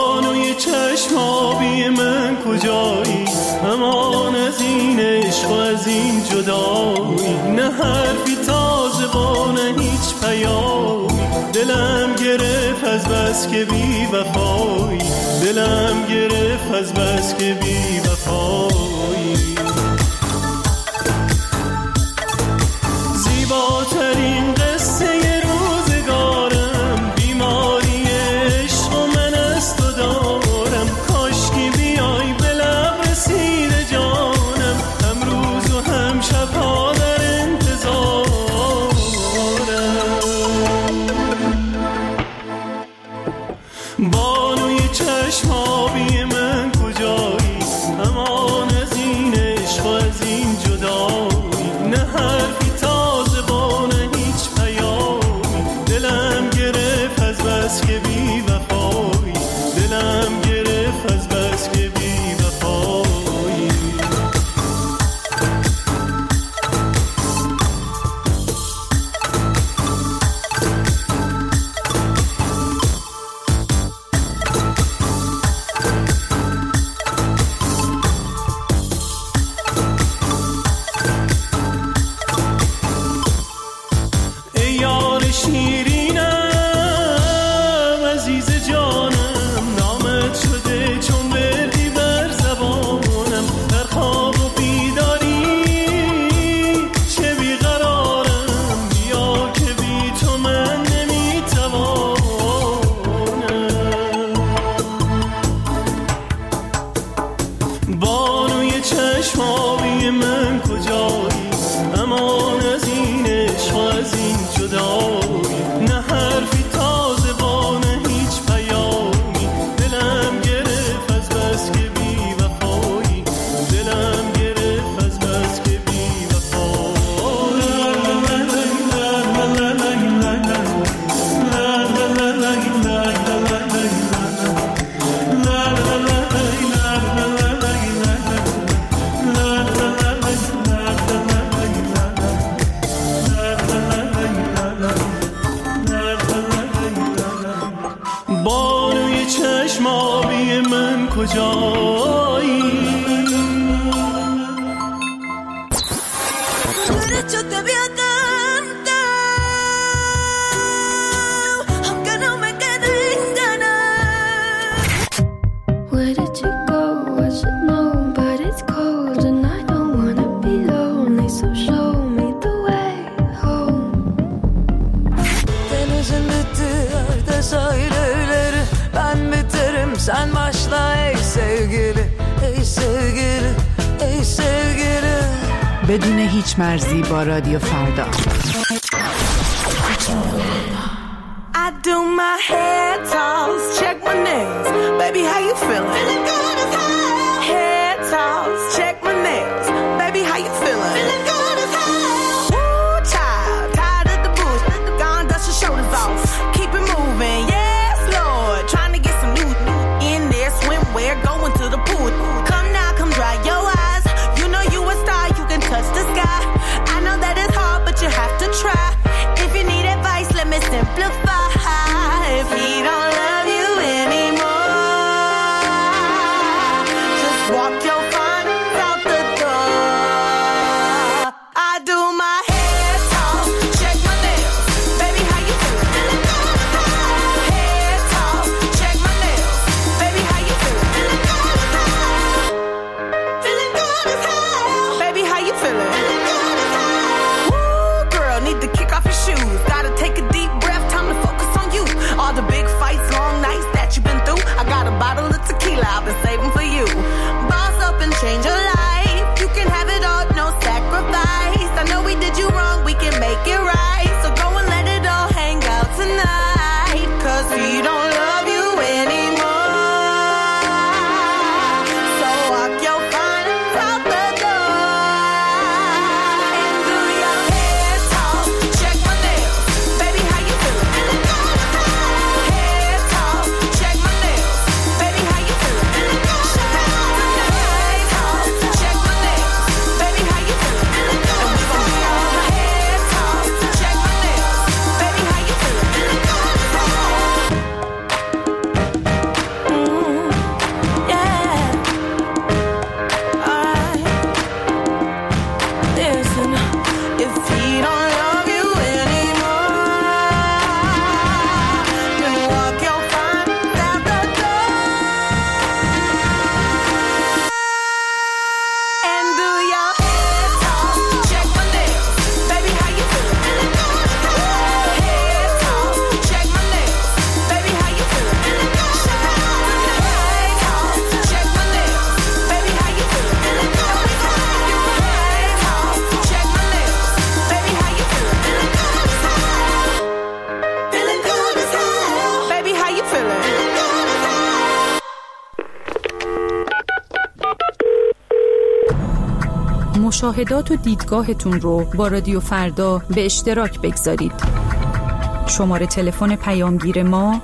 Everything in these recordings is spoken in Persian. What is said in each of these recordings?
بانوی چشمابی من کجایی، امان از این عشق و از این جدایی، نه حرفی تازه با نه هیچ پیامی، دلم گرفت از بس که بی وفایی، دلم گرفت از بس که بی وفایی. زیباترین قصه روزگارم، بیماری عشق و من از تو دارم، کاشکی بیای به لب رسیده جانم، هم روز و هم شبها در انتظارم. بانوی چشمابی من کجایی، امان از این عشق و از این جدایی، نه حرفی تازه با نه هیچ پیامی، دلم گرفت از بس که بی وفایی، دلم گرفت از بس که بی وفایی. ای یار شیرینم عزیز جانم، نامت شده چون بردی بر زبانم، در خواب و بیداری چه بیقرارم، بیا که بی تو من نمیتوانم. بانوی چشمابی من کجایی، امان از این عشق و از این جدایی، نه حرفی تازه با نه هیچ پیامی، دلم گرفت از بس که بی وفایی، دلم گرفت از بس که بی وفایی. بانوی چشمابی من کجایی. Derecho te voy a cantar, aunque no me queden ganas. Where did you go? I should know, but it's cold and I don't wanna be lonely, so show me the way home. Denizin bitti sahil evleri, ben biterim sen başla ey sevgili, ey sevgili, ey sevgili. بدون هیچ مرزی با رادیو فردا. I do my hair toss, check my nails, baby how you feeling? Feeling good as hell. Hair toss, check my nails, baby how you feeling? Feeling good as hell. Woo child, tired of the bush, gone dust your shoulders off, keep it moving, yes Lord, trying to get some new in there, swimwear, going to the pool. Come now, come dry your eyes, you know you a star, you can touch the sky. I know that it's hard, but you have to try. If you need advice, let me simplify. If he don't love you anymore, just walk your fun out the door. I do my hair toss, check my nails, baby how you feeling? Feeling good as hell. Hair toss, check my nails, baby how you feeling? Feeling good as hell. Feeling good as hell. Baby how you feeling? Feeling good as hell. Woo girl, need to kick off your shoes, gotta take a deep breath, time to focus on you. All the big fights, long nights that you've been through, I got a bottle of tequila I've been saving for you. Boss up and change your life, you can have it all, no sacrifice. I know we did you wrong, we can make it right, so go and let it all hang out tonight, cause he don't love you anymore, so walk your fun out the door and do your hair toss, check my nails, baby how you feeling? Feeling good as hell. Hair toss, check my nails, baby how you feeling? Feeling good as hell. Hair toss, مشاهدات و دیدگاهتون رو با رادیو فردا به اشتراک بگذارید. شماره تلفن پیامگیر ما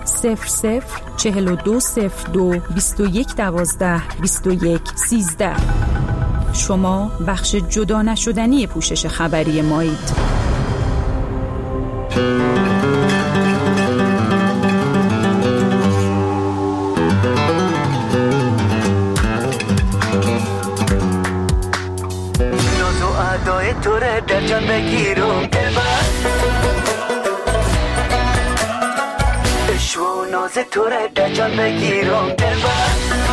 004202 2112 2113. شما بخش جدا نشدنی پوشش خبری مایید. توره در جان بگیرم دلبر عشق و ناز توره در جان بگیرم دلبر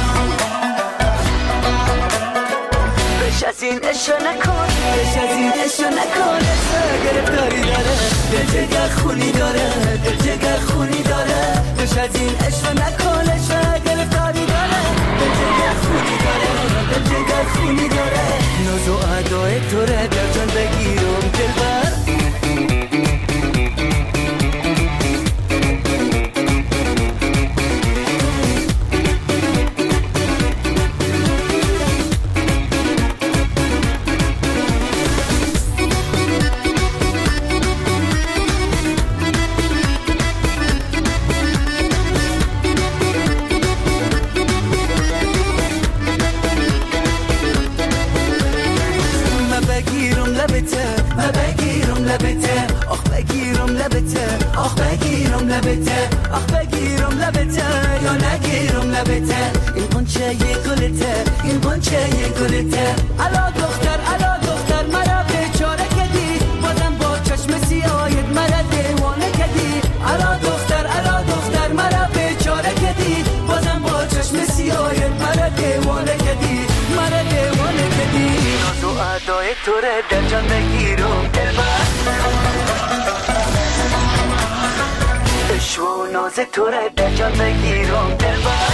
بش از این عشق نکن بش از این عشق نکن عشق گرفتاری داره دل جگر خونی داره دل جگر خونی داره بش از این عشق نکن عشق گرفتاری داره دل جگر خونی داره دل جگر خونی داره ناز و ادای توره در جان بگیرم دلبر آخ بگیرم لبته یا نگیرم لبته این قنچه یه گلته این قنچه یه گلته الا دختر مرا بیچاره کدی بازم با چشم سیاهت مرا دیوانه کدی الا دختر مرا بیچاره کدی بازم با چشم سیاهت مرا دیوانه کدی مرا دیوانه کدی ناز و ادای توره در جان بگیرم دلبر عشق و ناز توره در جان بگیرم دلبر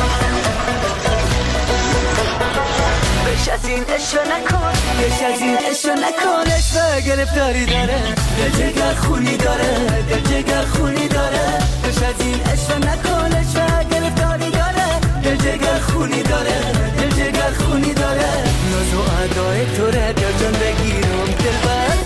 بش از این عشق نکن بش از این عشق نکن عشق گرفتاری داره دل جگر خونی داره دل جگر خونی داره بش از این عشق نکن عشق گرفتاری داره دل جگر خونی داره دل جگر خونی داره ناز و ادای توره در جان بگیرم دلبر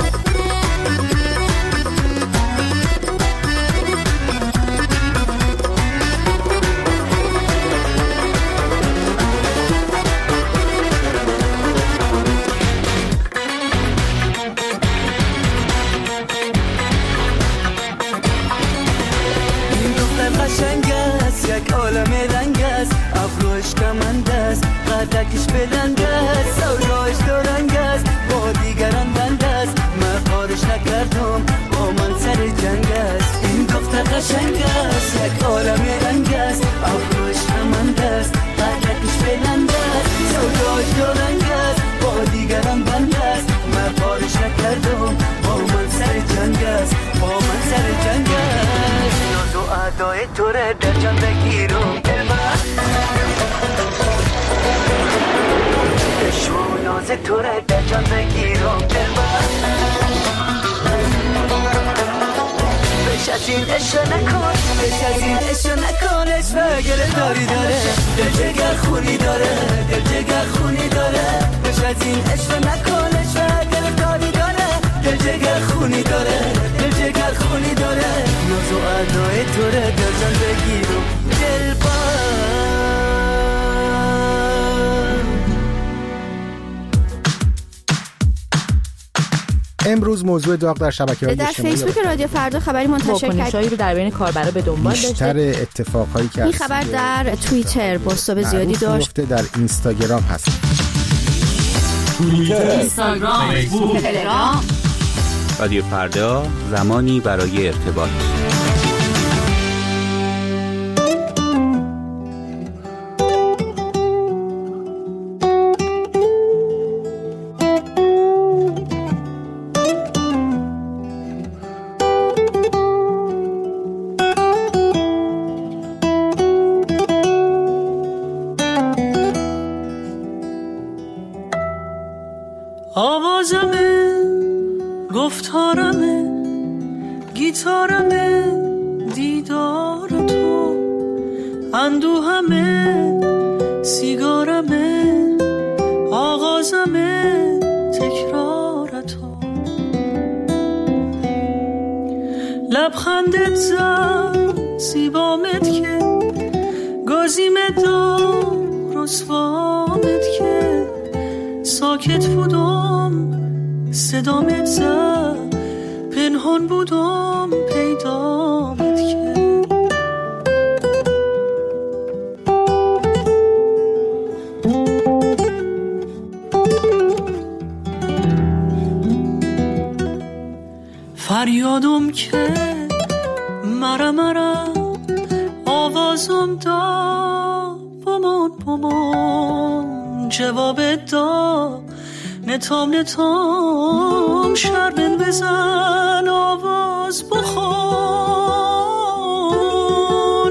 یک عالم رنگ است ابروش کمند است قدکش بلند است سوداش دورنگ است با دیگران بند است من کارش نکردم با من سر جنگ است این دختر قشنگ است یک عالم رنگ است ابروش کمند است قدکش بلند است سوداش دورنگ است با دیگران بند است من کارش نکردم با من سر جنگ است با من سر جنگ است ناز و ادای توره در جان بگیرم دلبر عشق و ناز توره در جان بگیرم دلبر بش از این عشق نکن بش از این عشق نکن عشق گرفتاری داره دل جگر خونی داره دل جگر خونی داره بش از این عشق نکن عشق گرفتاری داره دل جگر خونی داره دل جگر خونی داره ناز و ادای توره در جان بگیرم دلبر امروز موضوع داغ در شبکه‌های اجتماعی در فیسبوک رادیو فردا خبری منتشر کرد رو در بین کاربرا به دنبال داشته. بیشتر اتفاقایی که این خبر در توییتر باستاب زیادی داشت. در اینستاگرام هست. توییتر، اینستاگرام، فیسبوک، تلگرام. رادیو فردا، زمانی برای ارتباط. آوازمه، گفتارمه، گیتارمه، دیدار تو، اندوهمه، سیگارمه، آغازمه، بلندت زد زیبامت که گازیمت دار رسوامت که ساکت بودم صدامت زد پنهان بودم پیدامت که فریادم که مرا آوازم دا بمان جواب دا نتام شربن بزن آواز بخون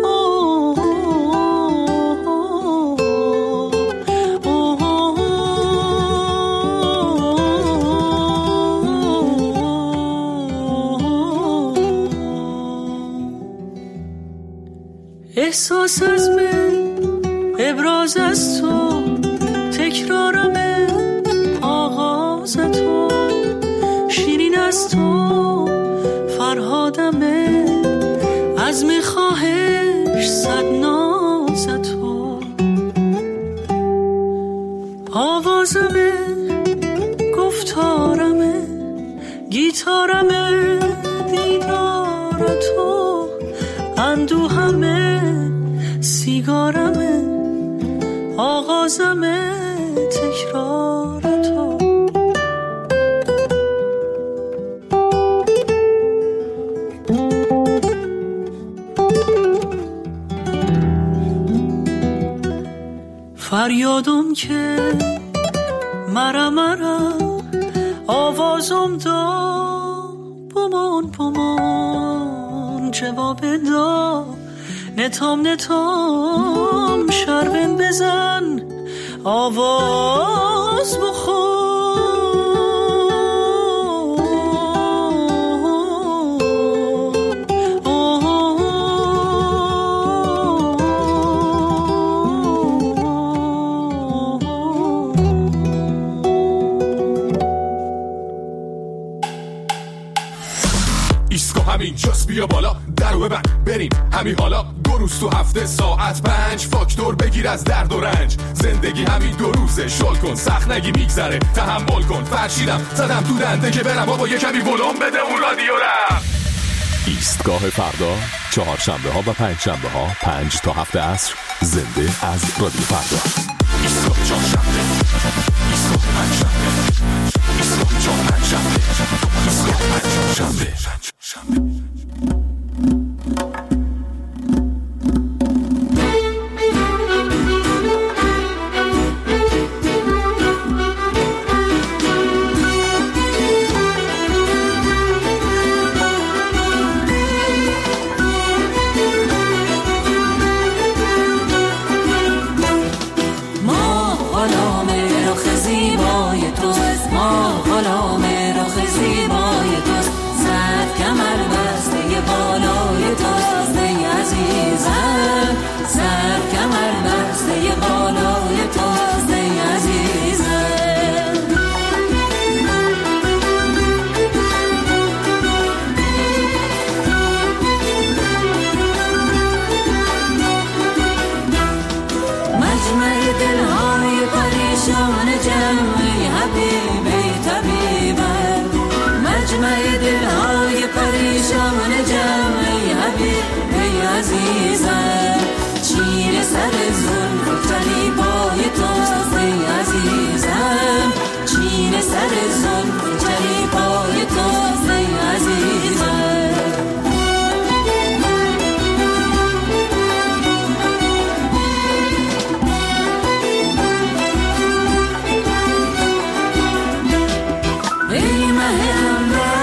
احساس از من ابراز از تو تکرارم آغاز تو شیرین از تو فرهادمه از میخواهش صد ناز تو آوازمه گفتارمه گیتارمه دیدار تو اندوهمه سیگارمه آغازمه تکرار تو فریادم که مرا آوازم دا بمان جواب دا نتام شربن بزن آواز بخون ایسکو همین جاست بیا بالا درو ببند بریم همین حالا 2 روز تو هفته ساعت 5 فاکتور بگیر از درد و رنج زندگی همین 2 روزه شل کن سخت نگی میگذره تحمل کن فرشیدم زدم تو دنده که برم بابا یه کمی ولوم بده اون رادیو رم ایستگاه فردا 4 شنبه ها و 5 شنبه ها 5 تا 7 عصر زنده از رادیو فردا ایستگاه 4 شنبه ایستگاه 5 شنبه ایستگاه 4 5 شنبه ایستگاه 5 شنبه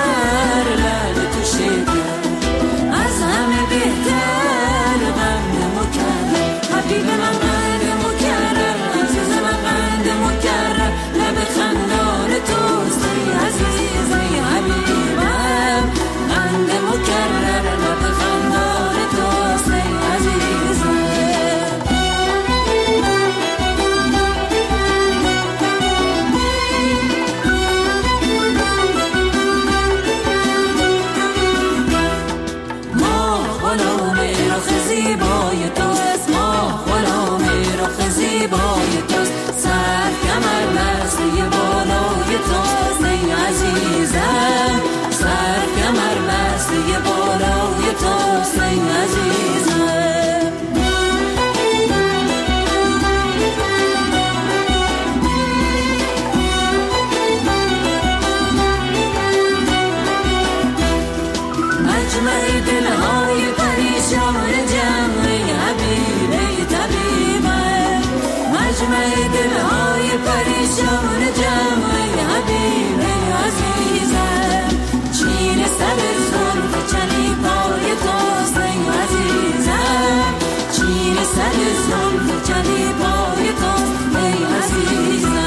از همه بهتر غم دلهای پریشان جمع حبیب عزیزم چین سر زلف چلی پای توست ای عزیزم چین سر زلف چلی پای توست ای عزیزم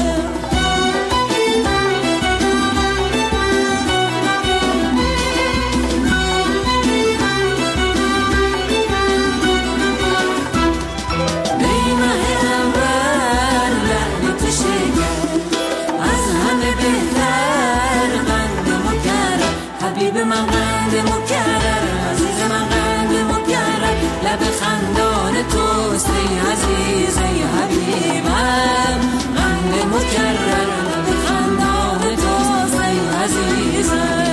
حبیب من قند مکرر عزیز من قند مکرر لب خندان توست ای عزیز ای حبیبم قند مکرر لب خندان توست ای عزیزم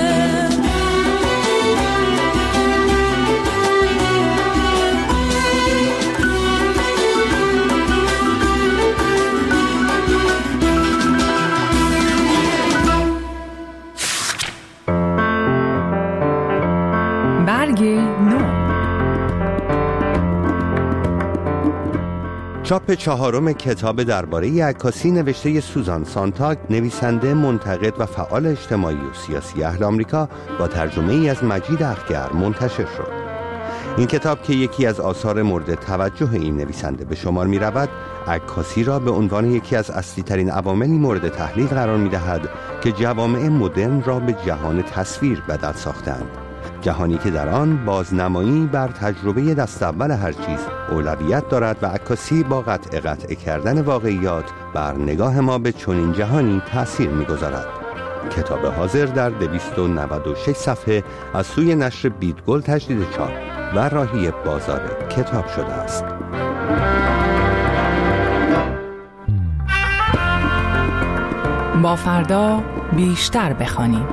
چاپ چهارم کتاب درباره عکاسی نوشته سوزان سانتاگ، نویسنده، منتقد و فعال اجتماعی و سیاسی اهل آمریکا، با ترجمه ای از مجید اخگر منتشر شد. این کتاب که یکی از آثار مورد توجه این نویسنده به شمار می رود، عکاسی را به عنوان یکی از اصلی ترین عواملی مورد تحلیل قرار می دهد که جوامع مدرن را به جهان تصویر بدل ساختند. جهانی که در آن بازنمایی بر تجربه دست اول هر چیز اولویت دارد و عکاسی با قطع کردن واقعیات بر نگاه ما به چنین جهانی تأثیر می‌گذارد. کتاب حاضر در 296 صفحه از سوی نشر بیدگل تجدید چاپ و راهی بازار کتاب شده است. با فردا بیشتر بخوانیم.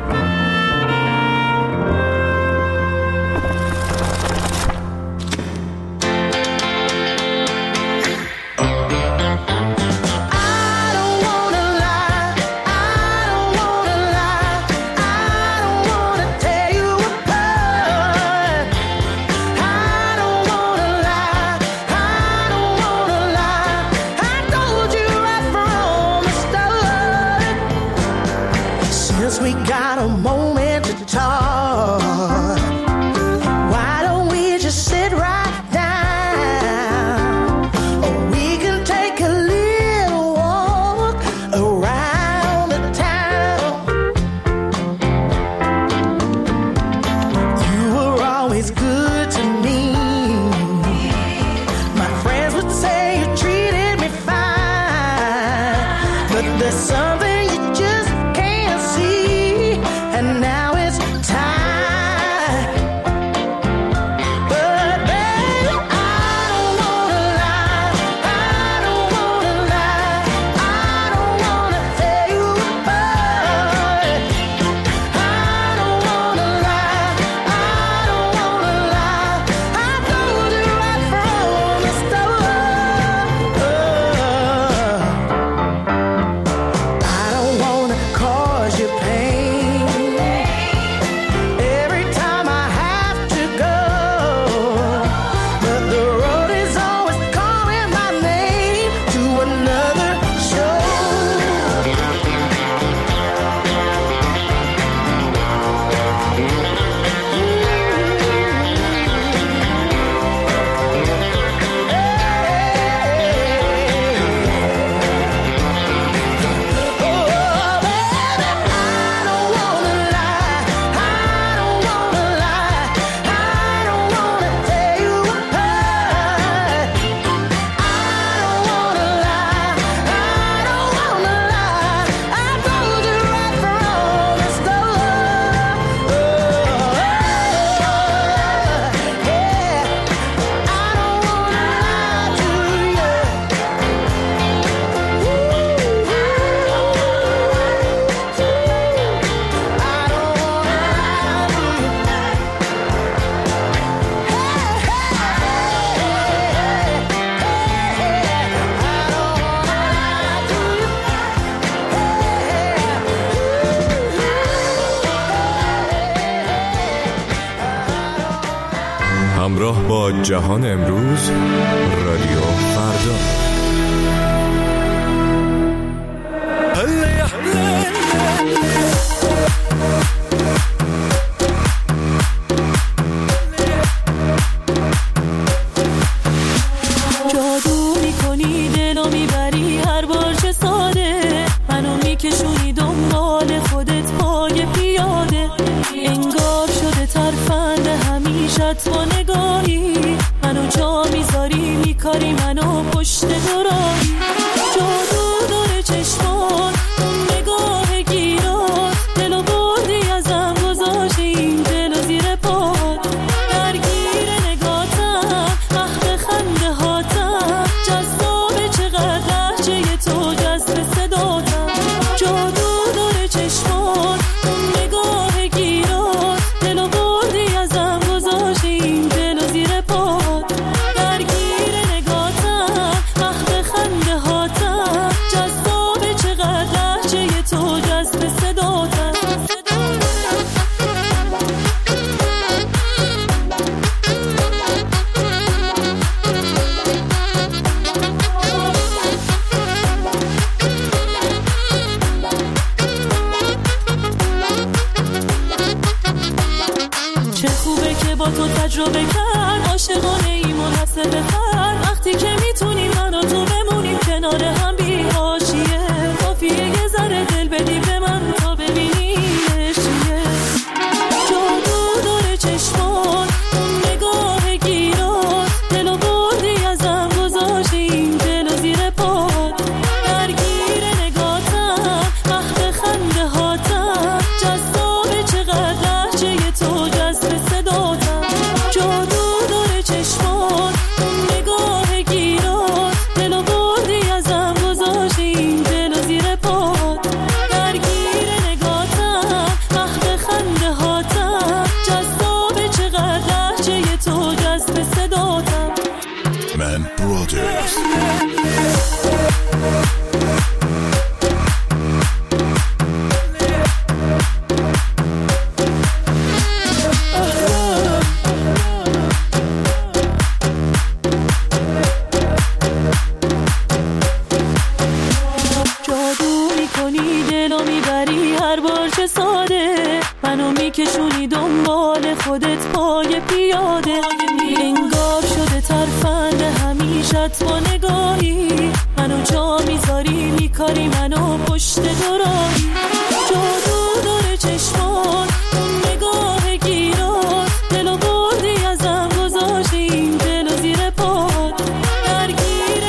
همراه با جهان امروز رادیو فردا. همیشت با نگاهی منو جا میذاری، میکاری منو پشت دورایی. جادو داره چشمان اون نگاه گیرات، دلو بردی ازم گذاشتی این دلو زیر پات. درگیر نگاتم محو خنده هاتم، جذابه چقدر لحجه تو جذب صداتم. جادو داره چشمان اون نگاه گیرات، دلو بردی ازم گذاشتی این دلو زیر پات. درگیر نگاتم محو خنده هاتم، جذابه چقدر لحجه تو جذب صداتم. چه خوبه که با تو تجربه کرد، عاشقانه ای منحصر به فرد. وقتی که میتونیم من و تو بمونیم کنار هم بی حاشیه، کافیه یه ذره دل بدی به من تا ببینیش چیه. جادو داره چشمان اون نگاه گیرات، دلو بردی ازم گذاشتی این دلو زیر پات. درگیر نگاتم محو خنده هاتم، جذابه چقدر لحجه تو جذب صداتم. جادو داره چشمان اون نگاه گیرات، دلو بردی ازم گذاشتی این دلو زیر پات. درگیر نگاتم محو خنده هاتم، جذابه چقدر لحجه تو جذب صداتم. من برادرز. جادو میکنی دلو میبری هر بار چه ساده، منو میکشونی دنبال خودت پای پیاده. انگار شده ترفند همیشت با نگاهی،